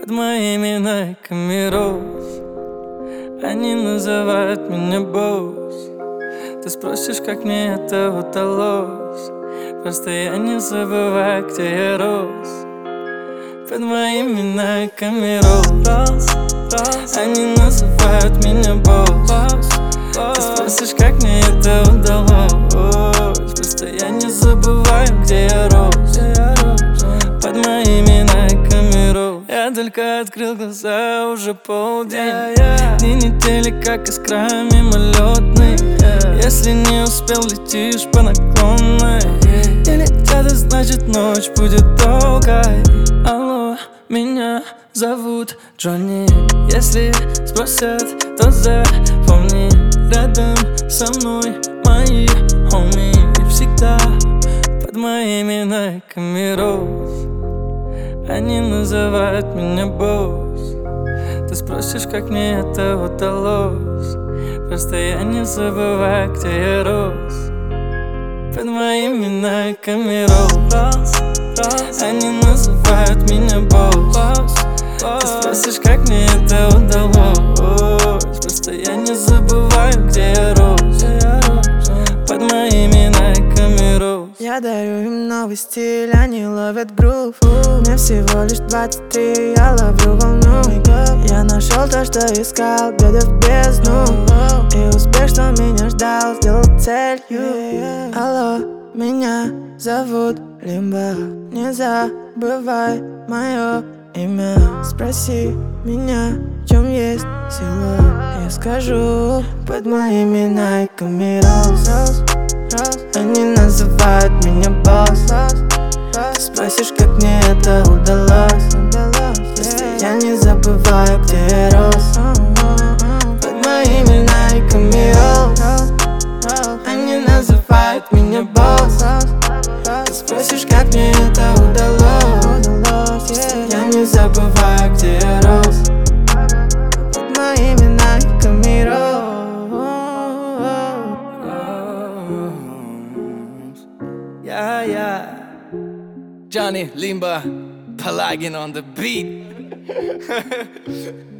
Под моими найками роз они называют меня босс. Ты спросишь, как мне это удалось? Просто я не забываю, где я рос. Под моими найками роз они называют меня босс. Ты спросишь, как мне это удалось? Просто я не забываю, где я рос. Под моими найками роз. Я только открыл глаза, уже полдень. Дни недели, как искра мимолетный. Если не успел, летишь по наклонной. Не летят, значит ночь будет долгой. Алло, меня зовут Джонни. Если спросят, то запомни, рядом со мной мои хоми. Всегда под моими найками роз они называют меня босс. Ты спросишь, как мне это удалось? Просто я не забываю, где я рос. Под моими найками роз они называют меня босс. Ты спросишь, как мне это удалось? Просто я не забываю, где я рос. Под моими найками роз. Я дарю им новый стиль, они ловят грув. Мне всего лишь 23, я ловлю волну. Я нашел то, что искал, глядя в бездну. И успех, что меня ждал, сделал целью. Алло, меня зовут Лимба. Не забывай мое имя. Спроси меня, в чем есть сила. Я скажу, под моими найками роз они называют меня босс. Ты спросишь, как мне это удалось? Просто я не забываю, где я рос. Под моими найками роз они называют меня босс. Ты спросишь, как мне это удалось? Просто я не забываю, где я рос. Под моими найками роз. Yeah. Johnny Limba, Pelagin on the beat.